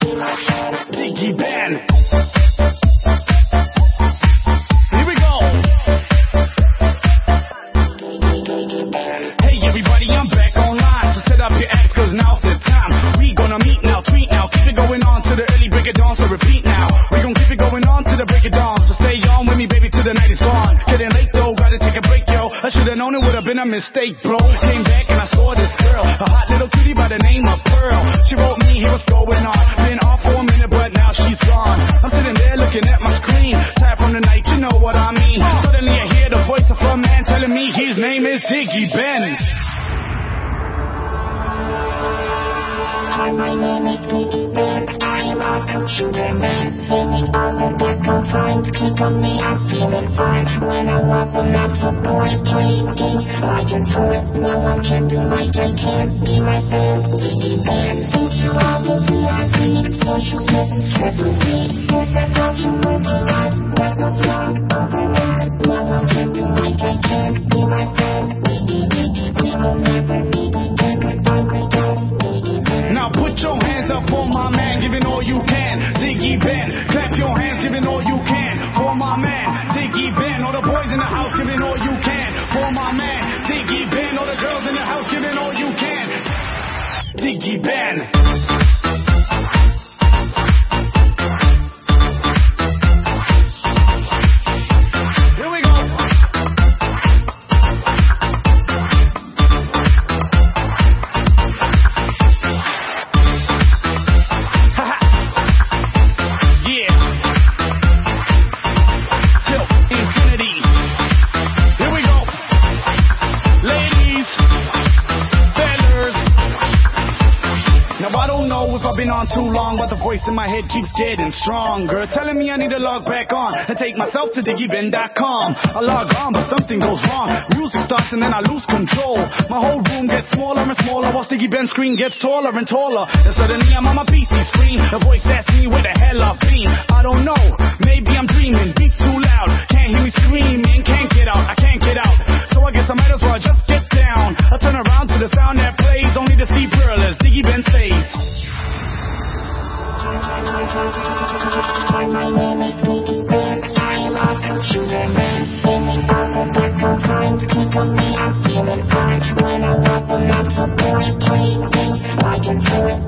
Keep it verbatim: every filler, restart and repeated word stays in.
Diggy Ben. I should've known it would've been a mistake, bro. Came back and I saw this girl, a hot little cutie by the name of Pearl. She wrote me, hey, what's going on? Been off for a minute, but now she's gone. I'm sitting there looking at my screen, tired from the night, you know what I mean. Suddenly I hear the voice of a man telling me his name is Diggy Ben. Hi, my name is Diggy Ben. I am a computer man, singing all the best confined. Click on me, I'm feeling fine. When I was a little boy, playing games like a toy. No one can do like I can. Be my fan, Diggy Ben. Since you are the V I P, so you get to triple B. There's a documentary life that goes wrong overnight. No one can do like I can. Be my fan, Diggy Diggy. We will never be together, don't we guys? Diggy Ben. Now put your hands up for my man, giving all you can, Diggy Ben. Clap your hands, giving all you can for my man, Diggy Ben. All the boys in the house, giving all you can for my man, Diggy Ben. All the girls in the house, giving all you can, Diggy Ben. Been on too long, but the voice in my head keeps getting stronger, telling me I need to log back on and take myself to diggy ben dot com. I log on, but something goes wrong. Music starts and then I lose control. My whole room gets smaller and smaller, while Diggy Ben's screen gets taller and taller. And suddenly I'm on my P C screen. A voice asks me where the hell I've been. I don't know, maybe I'm dreaming. Beats too loud, can't hear me screaming. Can't get out, I can't get out. So I guess I might as well just get down. I turn around to the sound that plays, only to see Pearl as Diggy Ben says. Hi, my name is Diggy Ben. I am a computer man, singing all the best confined. Click on me, I'm feeling fine. When I was a little boy, playing games like a toy.